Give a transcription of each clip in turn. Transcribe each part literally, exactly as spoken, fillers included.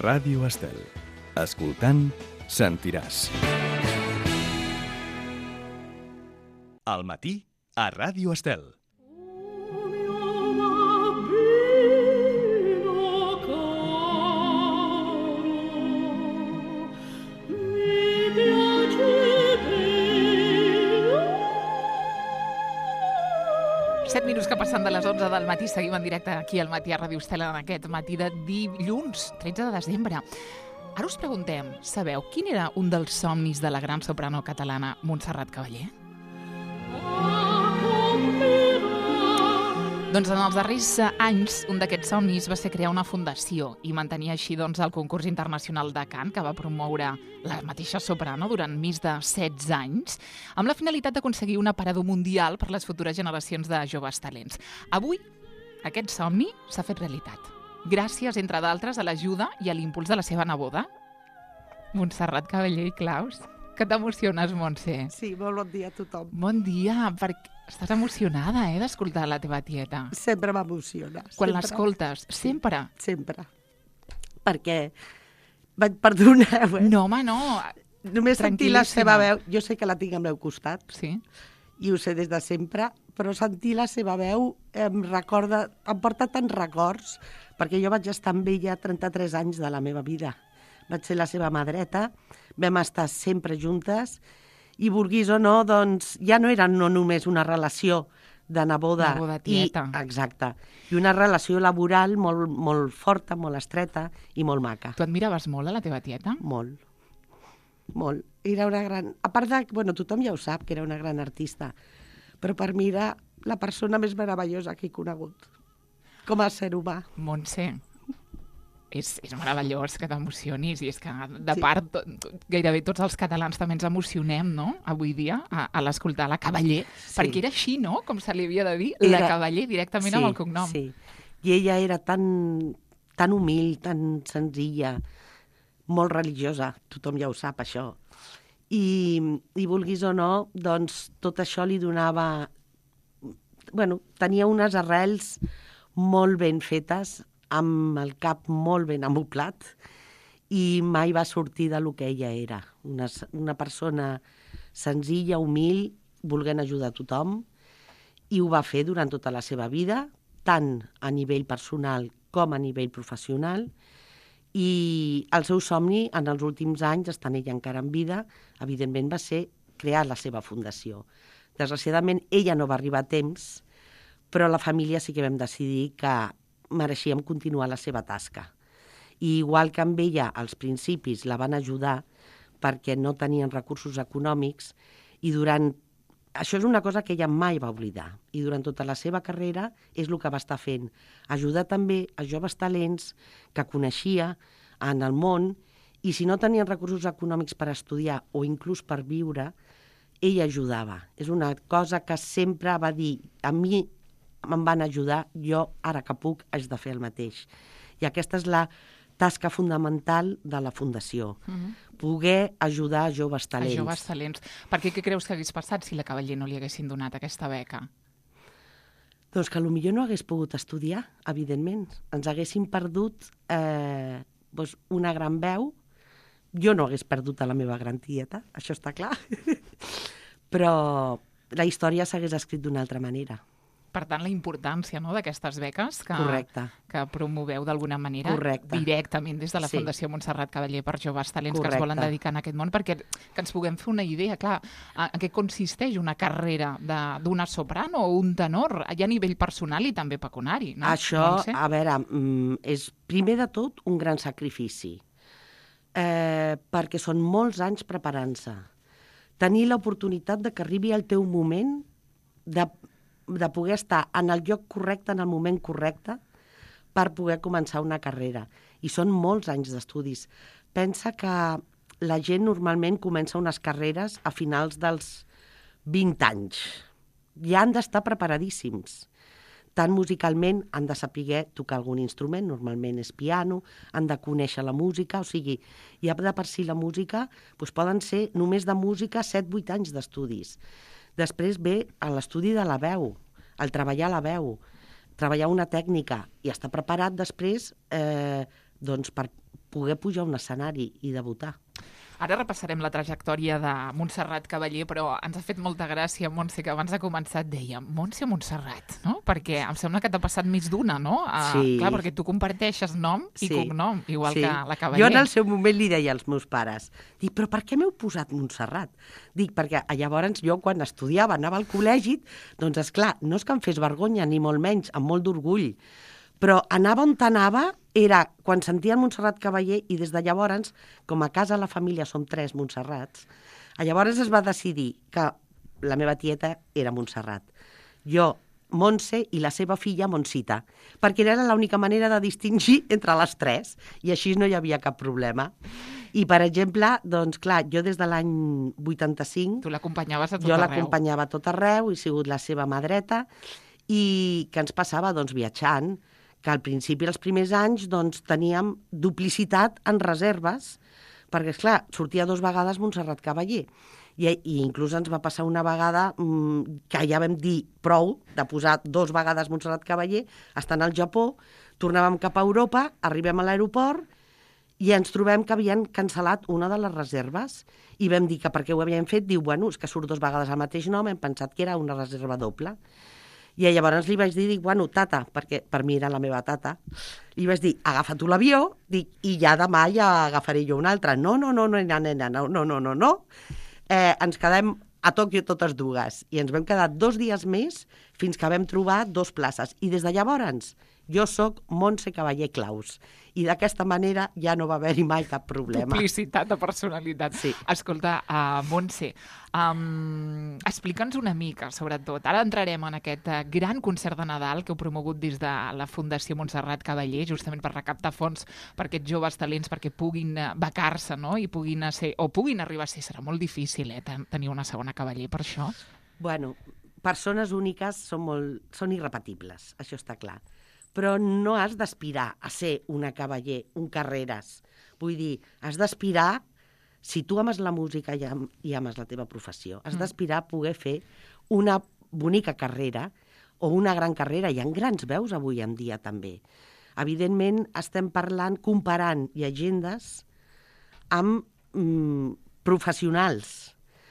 Ràdio Estel. Escoltant, sentiràs. Al matí, a Ràdio Estel. set minuts que passen de les onze del matí, seguim en directe aquí al matí a Ràdio Estel en aquest matí de dilluns, tretze de desembre. Ara us preguntem, sabeu quin era un dels somnis de la gran soprano catalana Montserrat Caballé? Doncs en els darrers anys, un d'aquests somnis va ser crear una fundació i mantenir així doncs, el concurs internacional de cant que va promoure la mateixa soprano durant més de setze anys, amb la finalitat d'aconseguir un aparador mundial per les futures generacions de joves talents. Avui, aquest somni s'ha fet realitat, gràcies, entre d'altres, a l'ajuda i a l'impuls de la seva neboda, Montserrat Caballé i Claus. Que t'emociones, Montse? Sí, molt bon dia a tothom. Bon dia, perquè estàs emocionada, eh, d'escoltar la teva tieta. Sempre m'emociona. Quan l'escoltes, sempre? Sempre. Perquè, perdoneu, eh? No, home, no. Només sentir la seva veu, jo sé que la tinc al meu costat, sí, i ho sé des de sempre, però sentir la seva veu em recorda, em porta tants records, perquè jo vaig estar amb ella trenta-tres anys de la meva vida. Vaig ser la seva mà dreta, vam estar sempre juntes, i vulguis o no, doncs ja no era no només una relació de neboda. Neboda tieta. I, exacte. I una relació laboral molt, molt forta, molt estreta i molt maca. Tu admiraves molt a la teva tieta? Molt. Molt. Era una gran... A part de... Bueno, tothom ja ho sap, que era una gran artista, però per mi era la persona més meravellosa que he conegut, com a ser humà. Montse, és, és meravellós que t'emocionis, i és que, de Sí. part, to, gairebé tots els catalans també ens emocionem, no?, avui dia, a, a l'escoltar la Caballé, Sí. perquè era així, no?, com se li havia de dir, Era... la Caballé, directament sí, amb el cognom. Sí, i ella era tan, tan humil, tan senzilla, molt religiosa, tothom ja ho sap, això. I, i vulguis o no, doncs tot això li donava... Bueno, tenia unes arrels molt ben fetes, amb el cap molt ben amoblat, i mai va sortir de lo que ella era. Una, una persona senzilla, humil, volent ajudar a tothom, i ho va fer durant tota la seva vida, tant a nivell personal com a nivell professional, i el seu somni en els últims anys, estant ella encara en vida, evidentment va ser crear la seva fundació. Desgraciadament, ella no va arribar a temps, però la família sí que vam decidir que mereixíem continuar la seva tasca. I igual que amb ella, als principis, la van ajudar perquè no tenien recursos econòmics, i durant... Això és una cosa que ella mai va oblidar, i durant tota la seva carrera és el que va estar fent. Ajudar també a joves talents que coneixia en el món, i si no tenien recursos econòmics per estudiar o inclús per viure, ella ajudava. És una cosa que sempre va dir, a mi me'n van ajudar, jo ara que puc haig de fer el mateix. I aquesta és la tasca fundamental de la Fundació, uh-huh. poder ajudar a joves talents. A joves talents. Per què, què creus que hagués passat si la Caballé no li haguessin donat aquesta beca? Doncs que potser no hagués pogut estudiar, evidentment. Ens haguéssim perdut eh, doncs una gran veu. Jo no hagués perdut a la meva gran tieta, això està clar. Però la història s'hagués escrit d'una altra manera. Per tant, la importància, no?, d'aquestes beques que, Correcte. que promoveu d'alguna manera Correcte. directament des de la Sí. Fundació Montserrat Caballé per joves talents Correcte. que es volen dedicar en aquest món, perquè que ens puguem fer una idea, clar, en què consisteix una carrera d'una soprano o un tenor, ja a nivell personal i també pecuniari, no? Això, Montse? a veure, és primer de tot un gran sacrifici, eh, perquè són molts anys preparant-se. Tenir l'oportunitat de que arribi el teu moment de de poder estar en el lloc correcte, en el moment correcte, per poder començar una carrera. I són molts anys d'estudis. Pensa que la gent normalment comença unes carreres a finals dels vint anys. Ja han d'estar preparadíssims. Tant musicalment han de saber tocar algun instrument, normalment és piano, han de conèixer la música, o sigui, ja de per si la música doncs poden ser només de música set vuit anys d'estudis. Després ve l'estudi de la veu, el treballar la veu, treballar una tècnica i estar preparat després eh, doncs per poder pujar a un escenari i debutar. Ara repassarem la trajectòria de Montserrat Cavaller, però ens ha fet molta gràcia, Montse, que abans de començar et deia Montse Montserrat, no? Perquè em sembla que t'ha passat més d'una, no? Uh, Sí. Clar, perquè tu comparteixes nom i Sí. cognom, igual Sí. que la Cavaller. Jo en el seu moment li deia als meus pares, dic, però per què m'heu posat Montserrat? Dic, perquè llavors jo quan estudiava, anava al col·legi, doncs esclar, no és que em fes vergonya, ni molt menys, amb molt d'orgull, però anava on anava, era quan sentia Montserrat Cavaller, i des de llavors, com a casa la família som tres Montserrats, llavors es va decidir que la meva tieta era Montserrat. Jo, Montse, i la seva filla Montsita, perquè era l'única manera de distingir entre les tres, i així no hi havia cap problema. I, per exemple, doncs, clar, jo des de l'any vuitanta-cinc... Tu l'acompanyaves a tot jo arreu. l'acompanyava a tot arreu, he sigut la seva mà dreta, i què ens passava? Doncs viatjant, que al principi, els primers anys, doncs, teníem duplicitat en reserves, perquè, esclar, sortia dues vegades Montserrat Cavaller, i, i inclús ens va passar una vegada mmm, que ja vam dir prou de posar dues vegades Montserrat Cavaller, estant al Japó, tornàvem cap a Europa, arribem a l'aeroport, i ens trobem que havien cancel·lat una de les reserves, i vam dir que per què ho havien fet, diu, bueno, és que surt dues vegades el mateix nom, hem pensat que era una reserva doble. I llavors li vaig dir, dic, bueno, tata, perquè per mi era la meva tata, li vaig dir, agafa tu l'avió, dic, i ja demà ja agafaré jo un altre. No, no, no, no, nena, nena, no, no, no, no, no. Eh, ens quedem a Tòquio totes dues, i ens vam quedar dos dies més fins que vam trobar dos places. I des de llavors jo sóc Montse Cavaller Claus, i d'aquesta manera ja no va haver-hi mai cap problema. Duplicitat de personalitat. Sí. Escolta, uh, Montse, um, explica'ns una mica, sobretot. Ara entrarem en aquest uh, gran concert de Nadal que heu promogut des de la Fundació Montserrat Cavaller, justament per recaptar fons per aquests joves talents, perquè puguin uh, becar-se, no? I puguin uh, ser, o puguin arribar a ser, serà molt difícil, eh, ten tenir una segona Cavaller per això. Bueno, persones úniques són, molt, són irrepetibles, això està clar. Però no has d'aspirar a ser una Cavaller, un Carreras. Vull dir, has d'aspirar, si tu ames la música i, am, i ames la teva professió, has d'aspirar a poder fer una bonica carrera o una gran carrera. Hi ha grans veus avui en dia també. Evidentment, estem parlant, comparant llegendes amb mm, professionals.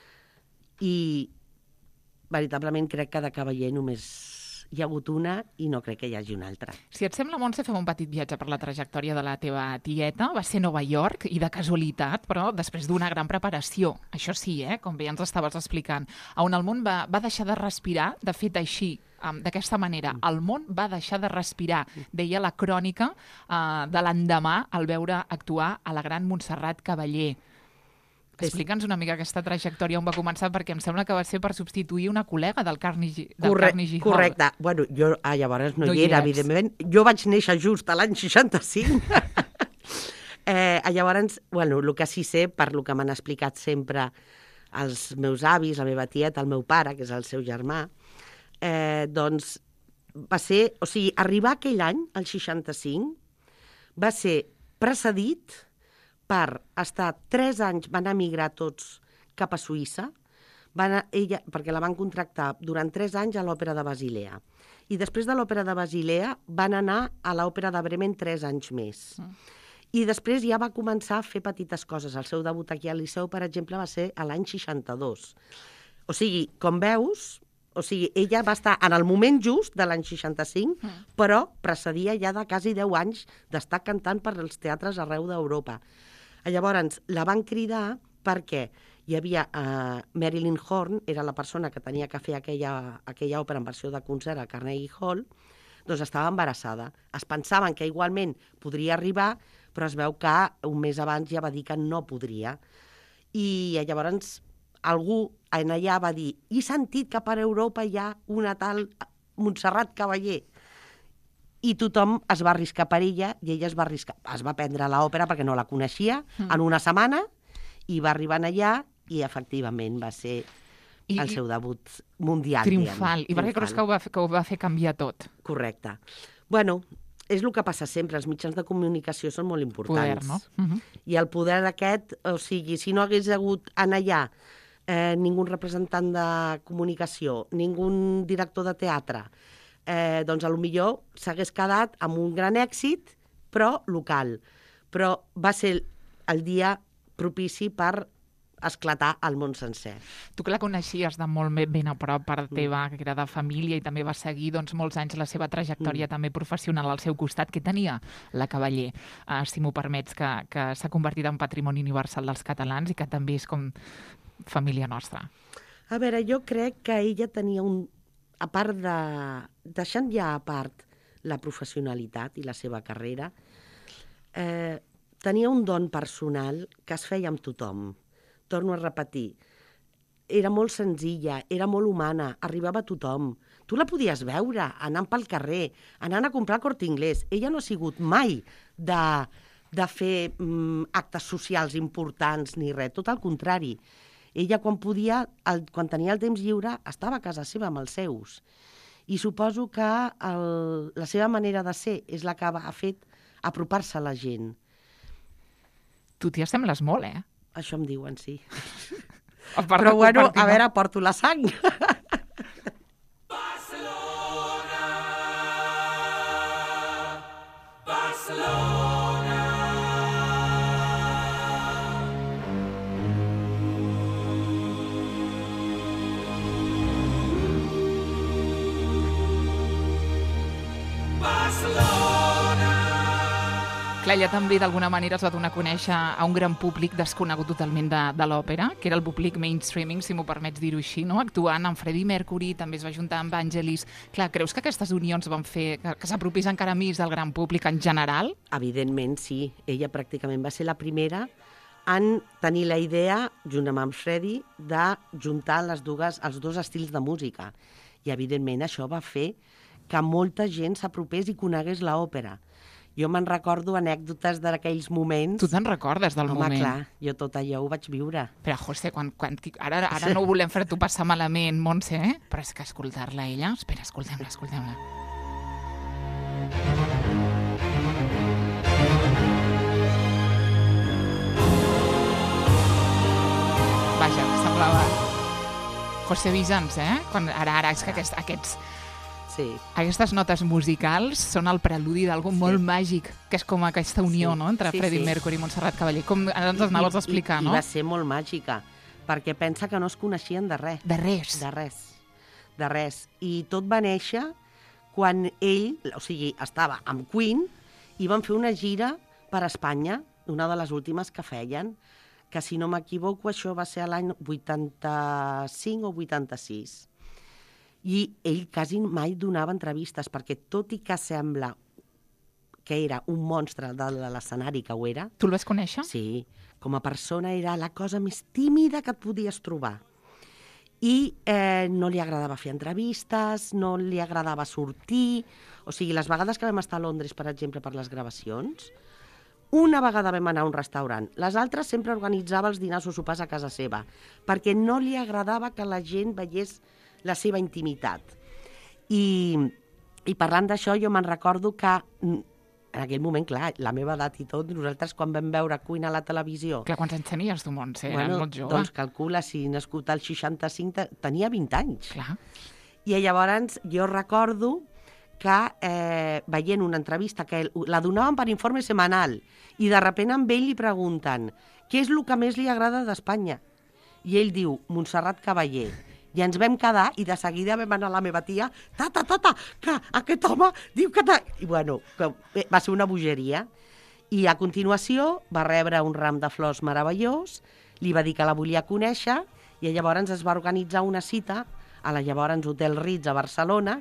I veritablement crec que de Cavaller només hi ha hagut una i no crec que hi hagi una altra. Si et sembla, Montse, fem un petit viatge per la trajectòria de la teva tieta. Va ser Nova York, i de casualitat, però després d'una gran preparació. Això sí, eh, com bé ens estaves explicant, on el món va, va deixar de respirar, de fet així, um, d'aquesta manera. El món va deixar de respirar, deia la crònica uh, de l'endemà al veure actuar a la gran Montserrat Cavaller. Explica'ns una mica aquesta trajectòria on va començar, perquè em sembla que va ser per substituir una col·lega del Carnegie, del Corre Carnegie Hall. Correcte. Bueno, jo ah, llavors no, No hi hi era, eres. evidentment. Jo vaig néixer just a l'any seixanta-cinc. eh, llavors, bueno, el que sí sé, per lo que m'han explicat sempre els meus avis, la meva tieta, el meu pare, que és el seu germà, eh, doncs va ser... O sigui, arribar aquell any, el seixanta-cinc, va ser precedit per estar tres anys, van emigrar tots cap a Suïssa, van a, ella, perquè la van contractar durant tres anys a l'Òpera de Basilea. I després de l'Òpera de Basilea van anar a l'Òpera de Bremen tres anys més. Mm. I després ja va començar a fer petites coses. El seu debut aquí al Liceu, per exemple, va ser a l'any seixanta-dos. O sigui, com veus, o sigui, ella va estar en el moment just de l'any seixanta-cinc, mm. però precedia ja de quasi deu anys d'estar cantant per als teatres arreu d'Europa. Llavors, la van cridar perquè hi havia uh, Marilyn Horne, era la persona que tenia que fer aquella, aquella òpera en versió de concert al Carnegie Hall, doncs estava embarassada. Es pensaven que igualment podria arribar, però es veu que un mes abans ja va dir que no podria. I llavors algú en allà va dir, he sentit que per Europa hi ha una tal Montserrat Cavaller. I tothom es va arriscar per ella, i ella es va arriscar. Es va prendre l'òpera perquè no la coneixia, mm. en una setmana, i va arribar allà, i efectivament va ser I, el seu debut mundial. Triomfal. Diguem. I per què creus que ho, va fer, que ho va fer canviar tot? Correcte. Bueno, és el que passa sempre, els mitjans de comunicació són molt importants. Poder, no? Uh-huh. I el poder aquest, o sigui, si no hagués hagut en allà eh, ningú representant de comunicació, ningú director de teatre, eh, doncs potser s'hagués quedat amb un gran èxit, però local. però va ser el dia propici per esclatar al món sencer. Tu que la coneixies de molt ben a prop, part teva, que era de família, i també va seguir doncs, molts anys la seva trajectòria mm. també professional al seu costat. Què tenia la Cavaller, uh, si m'ho permets, que, que s'ha convertit en patrimoni universal dels catalans i que també és com família nostra? A veure, jo crec que ella tenia un... A part de... Deixant ja a part la professionalitat i la seva carrera, eh, tenia un don personal que es feia amb tothom. Torno a repetir, era molt senzilla, era molt humana, arribava a tothom. Tu la podies veure anant pel carrer, anant a comprar al Corte Inglés. Ella no ha sigut mai de, de fer mm, actes socials importants ni res, tot al contrari. Ella, quan podia, el, quan tenia el temps lliure, estava a casa seva amb els seus. I suposo que el, la seva manera de ser és la que ha fet apropar-se a la gent. Tu t'hi assembles molt, eh? Això em diuen, sí. Part Però, bueno, a veure, porto la sang. Barcelona, Barcelona. Clar, ella també d'alguna manera es va donar a conèixer a un gran públic desconegut totalment de, de l'òpera, que era el públic mainstreaming, si m'ho permets dir-ho així, no? Actuant amb Freddie Mercury, també es va juntar amb Vangelis. Clar, creus que aquestes unions van fer que, que s'apropís encara més al gran públic en general? Evidentment, sí. Ella pràcticament va ser la primera en tenir la idea, junt amb en Freddie, de juntar les dues, els dos estils de música. I, evidentment, això va fer que molta gent s'apropés i conegués l'òpera. Jo me'n recordo anècdotes d'aquells moments. Tu te'n recordes del Home, moment? Home, clar, jo tot allò ho vaig viure. Però, José, quan, quan, ara, ara no ho volem fer tu passar malament, Montse, eh? Però és que escoltar-la ella... Espera, escoltem-la, escoltem-la. Vaja, semblava... José Vicens, eh? Quan, ara, ara, és que aquests... aquests Sí. Aquestes notes musicals són el preludi d'algú sí. molt màgic, que és com aquesta unió sí. no? entre sí, Freddie sí. Mercury i Montserrat Cavaller. Com ens anaves a explicar, I, no? I va ser molt màgica, perquè pensa que no es coneixien de res. De res. De res. De res. I tot va néixer quan ell, o sigui, estava amb Queen i van fer una gira per Espanya, una de les últimes que feien, que si no m'equivoco això va ser l'any vuitanta-cinc o vuitanta-sis. I ell quasi mai donava entrevistes, perquè tot i que sembla que era un monstre de l'escenari, que ho era... Tu el vas conèixer? Sí, com a persona era la cosa més tímida que et podies trobar. I eh, no li agradava fer entrevistes, no li agradava sortir... O sigui, les vegades que vam estar a Londres, per exemple, per les gravacions, una vegada vam anar a un restaurant, les altres sempre organitzava els dinars o sopars a casa seva, perquè no li agradava que la gent veiés la seva intimitat. I, i parlant d'això, jo me'n recordo que en aquell moment, clar, la meva edat i tot, nosaltres quan vam veure Queen a la televisió... Clar, quants anys tenies tu, Montse? Eres bueno, molt jove. Doncs calcula, si nascut al seixanta-cinc, tenia vint anys. Clar. I llavors jo recordo que eh, veient una entrevista que la donaven per informe setmanal i de sobte amb ell li pregunten què és el que més li agrada d'Espanya? I ell diu, Montserrat Cavaller. I ens vam quedar i de seguida vam anar a la meva tia, tata, tata, que aquest home diu que... Ta... I bueno, que va ser una bogeria. I a continuació va rebre un ram de flors meravellós, li va dir que la volia conèixer i llavors es va organitzar una cita a la llavors Hotel Ritz a Barcelona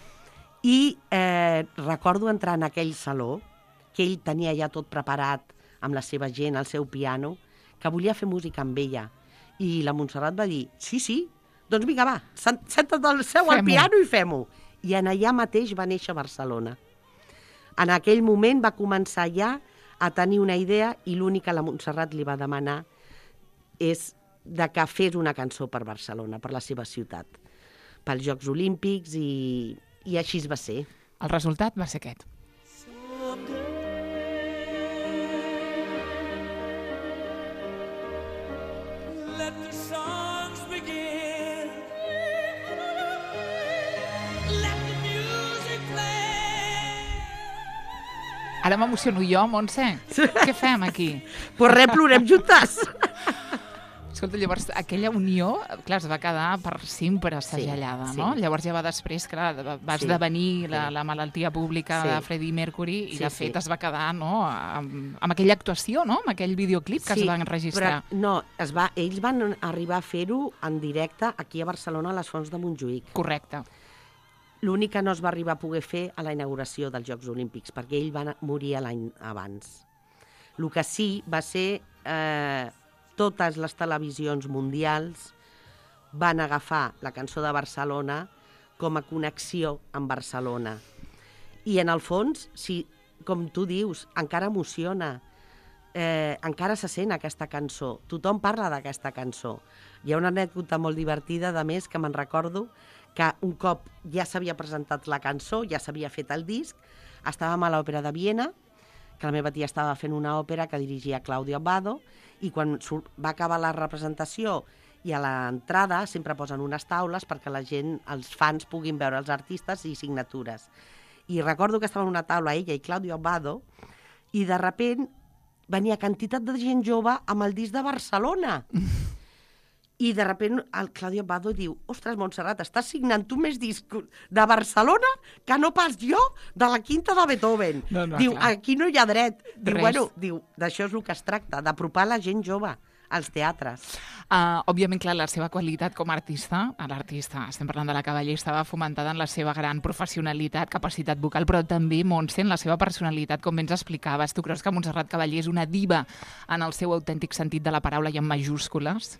i eh, recordo entrar en aquell saló, que ell tenia ja tot preparat amb la seva gent, el seu piano, que volia fer música amb ella. I la Montserrat va dir, sí, sí, doncs vinga, va, senta't al seu al piano i fem-ho. I en allà mateix va néixer Barcelona. En aquell moment va començar ja a tenir una idea i l'únic que la Montserrat li va demanar és de que fes una cançó per Barcelona, per la seva ciutat, pels Jocs Olímpics i, i així es va ser. El resultat va ser aquest. Ara m'emociono jo, Montse. Què fem aquí? Pues res, plorem juntes. Escolta, llavors, aquella unió, clar, es va quedar per sempre segellada, sí, no? sí. Llavors ja va després, clar, va va Sí, esdevenir la, sí. la malaltia pública Sí. de Freddie Mercury i, Sí, de sí. fet, es va quedar, no?, amb, amb aquella actuació, no?, amb aquell videoclip que es van enregistrar. Però, no, es va, ells van arribar a fer-ho en directe aquí a Barcelona, a les Fonts de Montjuïc. Correcte. L'únic que no es va arribar a poder fer a la inauguració dels Jocs Olímpics, perquè ell va morir l'any abans. El que sí va ser... Eh, totes les televisions mundials van agafar la cançó de Barcelona com a connexió amb Barcelona. I en el fons, si, com tu dius, encara emociona, eh, encara se sent aquesta cançó. Tothom parla d'aquesta cançó. Hi ha una anècdota molt divertida, de més, que me'n recordo, que un cop ja s'havia presentat la cançó, ja s'havia fet el disc, estàvem a l'Òpera de Viena, que la meva tia estava fent una òpera que dirigia Claudio Abbado, i quan va acabar la representació i a l'entrada sempre posen unes taules perquè la gent, els fans, puguin veure els artistes i signatures. I recordo que estava en una taula ella i Claudio Abbado i de sobte venia quantitat de gent jove amb el disc de Barcelona. I de sobte el Claudio Abbado diu: ostres, Montserrat, estàs signant tu més discos de Barcelona que no pas jo de la quinta de Beethoven. No, no, diu, clar. aquí no hi ha dret. Diu, Res. bueno, diu, d'això és el que es tracta, d'apropar la gent jove als teatres. Uh, òbviament, clar, la seva qualitat com a artista, a l'artista, estem parlant de la Cavaller, estava fomentada en la seva gran professionalitat, capacitat vocal, però també, Montse, en la seva personalitat, com bé ens explicaves. Tu creus que Montserrat Cavaller és una diva en el seu autèntic sentit de la paraula i en majúscules?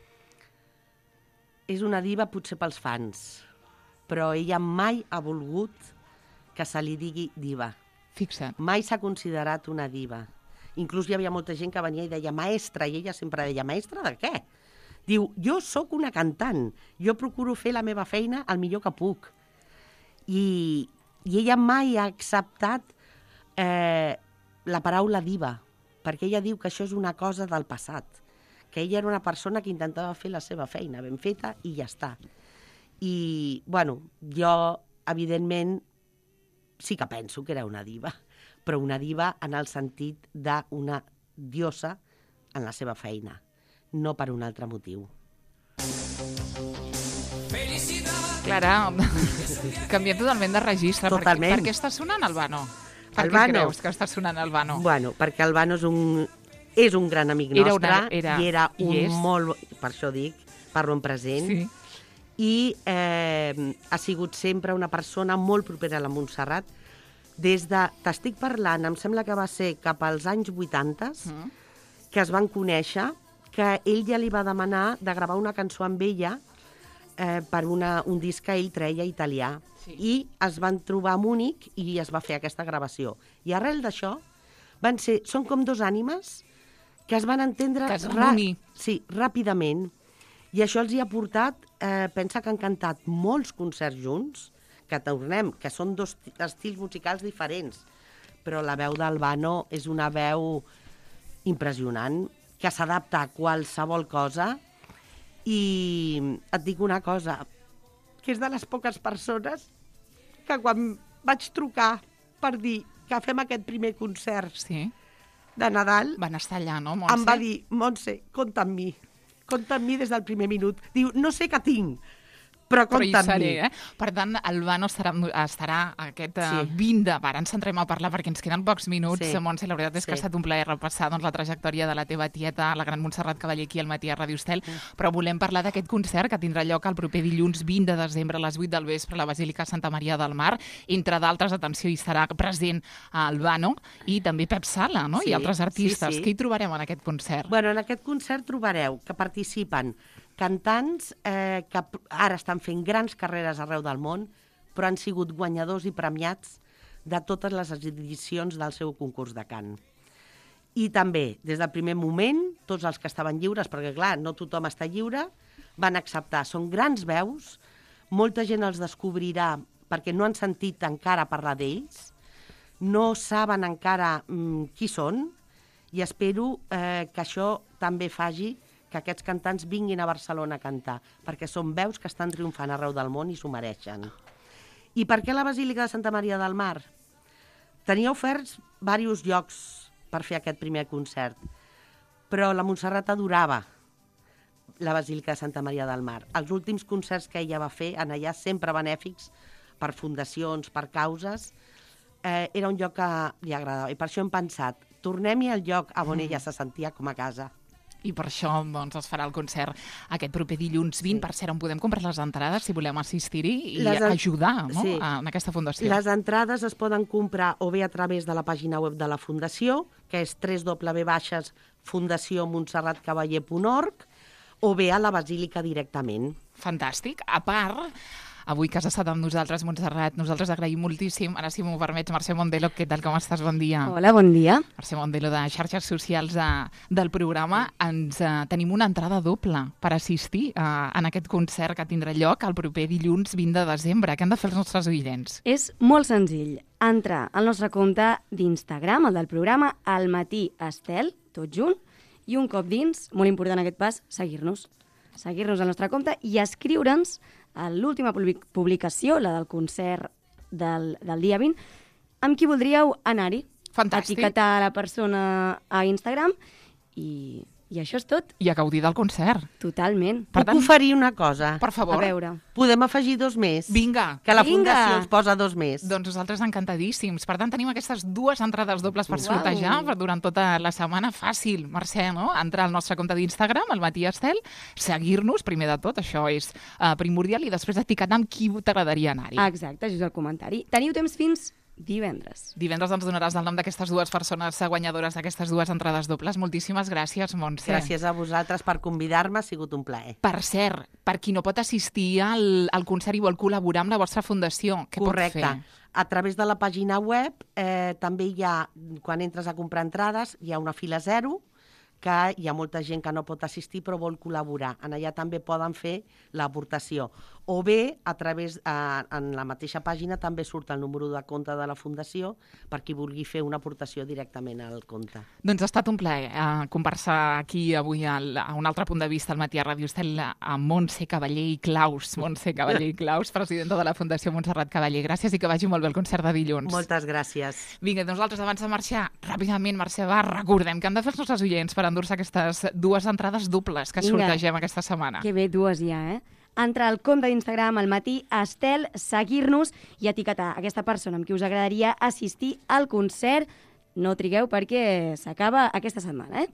És una diva potser pels fans, però ella mai ha volgut que se li digui diva. Fixa't. Mai s'ha considerat una diva. Inclús hi havia molta gent que venia i deia maestra, i ella sempre deia, maestra de què? Diu, jo sóc una cantant, jo procuro fer la meva feina el millor que puc. I, i ella mai ha acceptat eh, la paraula diva, perquè ella diu que això és una cosa del passat, que ella era una persona que intentava fer la seva feina ben feta i ja està. I, bueno, jo, evidentment, sí que penso que era una diva, però una diva en el sentit d'una diosa en la seva feina, no per un altre motiu. Clara, canviem totalment de registre. Totalment. Per, per què està sonant Albano? Per Albano. què creus que està sonant Albano? Bueno, perquè Albano és un, és un gran amic Era nostre, una- era- i era i un és. molt... Per això dic, parlo en present. Sí. I eh, ha sigut sempre una persona molt propera a la Montserrat. Des de, t'estic parlant, em sembla que va ser cap als anys vuitanta, Mm. que es van conèixer, que ell ja li va demanar de gravar una cançó amb ella eh, per una, un disc que ell treia italià. Sí. I es van trobar a Múnich i es va fer aquesta gravació. I arrel d'això, van ser, són com dos ànimes que es van entendre Que es van unir. sí, ràpidament. I això els hi ha portat, eh, pensa que han cantat molts concerts junts, que tornem, que són dos ti- estils musicals diferents, però la veu d'Albano és una veu impressionant, que s'adapta a qualsevol cosa, i et dic una cosa, que és de les poques persones que quan vaig trucar per dir que fem aquest primer concert Sí. de Nadal, Van estar allà, no, Montse? em va dir, Montse, compta amb mi. Compta amb mi des del primer minut. Diu, no sé què tinc, però Però hi compta amb seré, mi. eh? Per tant, Albano estarà, estarà aquest uh, Sí. vint de... Ara ens centrem a parlar perquè ens queden pocs minuts, Sí. Montse. La veritat és que ha Sí. estat un plaer repassar doncs, la trajectòria de la teva tieta, la gran Montserrat Cavaller, aquí al matí a Ràdio Estel, però volem parlar d'aquest concert que tindrà lloc el proper dilluns vint de desembre a les vuit del vespre a la Basílica Santa Maria del Mar. Entre d'altres, atenció, hi estarà present Albano i també Pep Sala, no? Sí, I altres artistes. sí, sí. Què hi trobarem en aquest concert? Bueno, en aquest concert trobareu que participen cantants eh, que p- ara estan fent grans carreres arreu del món, però han sigut guanyadors i premiats de totes les edicions del seu concurs de cant. I també, des del primer moment, tots els que estaven lliures, perquè clar, no tothom està lliure, van acceptar. Són grans veus, molta gent els descobrirà perquè no han sentit encara parlar d'ells, no saben encara mm, qui són, i espero eh, que això també faci que aquests cantants vinguin a Barcelona a cantar, perquè són veus que estan triomfant arreu del món i s'ho mereixen. I per què la Basílica de Santa Maria del Mar? tenia oferts diversos llocs per fer aquest primer concert, però la Montserrat adorava la Basílica de Santa Maria del Mar. Els últims concerts que ella va fer, en allà sempre benèfics, per fundacions, per causes, eh, era un lloc que li agradava. I per això hem pensat, tornem-hi al lloc on ella se sentia com a casa. I per això doncs, es farà el concert aquest proper dilluns vint. Sí. Per cert, on podem comprar les entrades si volem assistir-hi i les en... ajudar no? sí. en aquesta fundació. Les entrades es poden comprar o bé a través de la pàgina web de la Fundació, que és w w w punt fundació montserrat cavaller punt org, o bé a la Basílica directament. Fantàstic. A part, avui que has estat amb nosaltres, Montserrat, nosaltres agraïm moltíssim. Ara, si m'ho permets, Mercè Mondelo, què tal, com estàs? Bon dia. Hola, bon dia. Mercè Mondelo, de xarxes socials de, del programa. Ens eh, tenim una entrada doble per assistir eh, en aquest concert que tindrà lloc el proper dilluns vint de desembre. Què han de fer els nostres oients? És molt senzill. Entrar al nostre compte d'Instagram, el del programa, al matí Estel, tot junt, i un cop dins, molt important aquest pas, seguir-nos. Seguir-nos al nostre compte i escriure'ns a l'última publicació, la del concert del, del dia vint, amb qui voldríeu anar-hi. Fantàstic. Etiquetar la persona a Instagram i, i això és tot. I a gaudir del concert. Totalment. Per Puc tant, oferir una cosa? Per favor. A veure. Podem afegir dos més? Vinga. Que la Vinga. Fundació ens posa dos més. Doncs nosaltres encantadíssims. Per tant, tenim aquestes dues entrades dobles per Uau. sortejar per durant tota la setmana. Fàcil, Mercè, no? Entrar al nostre compte d'Instagram, al Matí Estel, seguir-nos, primer de tot, això és uh, primordial, i després etiquetar amb qui t'agradaria anar-hi. Exacte, just el comentari. Teniu temps fins divendres. Divendres ens donaràs el nom d'aquestes dues persones guanyadores d'aquestes dues entrades dobles. Moltíssimes gràcies, Montse. Gràcies a vosaltres per convidar-me, ha sigut un plaer. Per cert, per qui no pot assistir al, al concert i vol col·laborar amb la vostra fundació, què Correcte. pot fer? A través de la pàgina web eh, també hi ha, quan entres a comprar entrades, hi ha una fila zero, que hi ha molta gent que no pot assistir però vol col·laborar. En allà també poden fer l'aportació. O bé, a través, eh, en la mateixa pàgina també surt el número de compte de la Fundació per qui vulgui fer una aportació directament al compte. Doncs ha estat un plaer eh, conversar aquí avui al, a un altre punt de vista al Matí a Ràdio Estel amb Montse Cavaller i Claus. Montse Cavaller i Claus, presidenta de la Fundació Montserrat Cavaller. Gràcies i que vagi molt bé el concert de dilluns. Moltes gràcies. Vinga, nosaltres abans de marxar, ràpidament, Mercè, va, recordem que han de fer els nostres oients per endur-se aquestes dues entrades dobles que Vinga. sortegem aquesta setmana. Que bé, dues ja, eh? Entrar al compte d'Instagram al matí Estel, seguir-nos i etiquetar aquesta persona amb qui us agradaria assistir al concert. No trigueu perquè s'acaba aquesta setmana, eh?